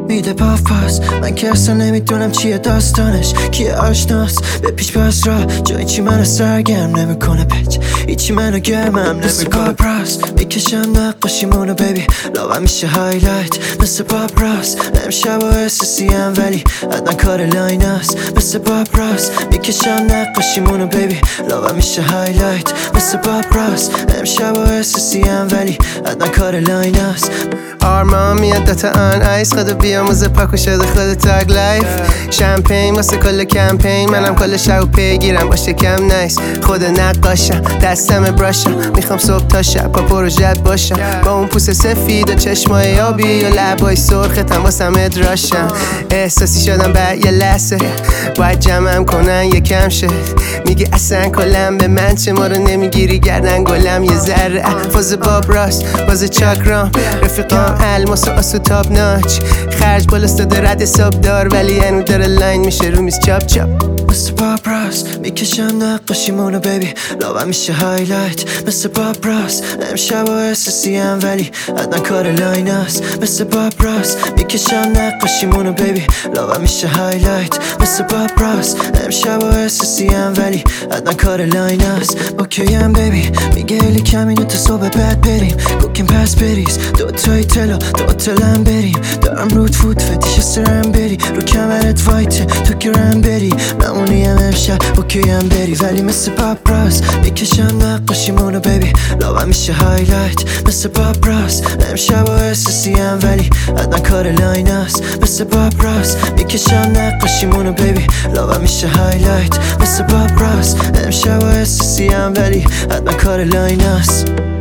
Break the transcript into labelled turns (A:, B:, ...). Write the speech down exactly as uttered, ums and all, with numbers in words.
A: میده پاف پاس. من که اصلا نمیدونم چیه داستانش، کیه آشناست به پیش پاس را جایی چی منو سرگرم نمیکنه پچ، هیچی منو گرمم مثل پاپ راس. میکشم نقاشیمونو بیبی لاغم میشه هایلایت مثل پاپ راس. امشب و احساسیم ولی حتما کار لاین است مثل پاپ راس. میکشم نقاشیمونو بیبی لاغم میشه هایلایت مثل پاپ راس. امشب و احساسیم ولی حتما کار لاین است.
B: آرمان میاد داتا آن آیس، خدا بیاموزه پاکو شده خود تاگ لایف. شمپین واسه کل کمپین، منم کل شب پیگیرم باشه کم نایس. خود نقاشم دستم براشم، میخوام صبح تا شب با پروژت باشم. با اون پوست سفید و چشمای آبی و لبای سرختم واسم ادراشم. احساسی شدم بعد یه لحظه باید جمعم کنن یکم شد. میگی اصلا کلم به من چه، ما رو نمیگیری گردن گلم یه ذره. فاز باب راست باز چاکرام، رفیقام الماس و آسو تاب ناچ. خرج بالاستاده رد حساب دار ولی انو داره لاین میشه رو میز چاپ چاپ
A: مثل پاپ راس. میکشم نقاشیمونو بیبی لاغم میشه هایلایت مثل پاپ راس. امشب و احساسیم ولی حتما کار لاین است مثل پاپ راس. میکشم نقاشیمونو بیبی لاغم میشه هایلایت مثل پاپ راس. امشب و احساسیم ولی حتما کار لاین است. اوکیم بیبی میگه الی کمینو تا صبح بعد بریم کوکیم پس بریز دوتای تلو دوتالم بریم. دارم رود فود فتیش سرم بری رو کمرت وایته تو گرم بری ممونیم امشب اوکیم بری ولی مثل پاپ راس. میکشم نقاشیمونو بیبی لاغم میشه هایلایت مثل پاپ راس. امشب و احساسیم ولی حتما کار لاین است مثل پاپ راس. میکشم نقاشیمونو بیبی لاغم میشه هایلایت مثل پاپ راس. امشب و احساسیم ولی حتما کار لاین است.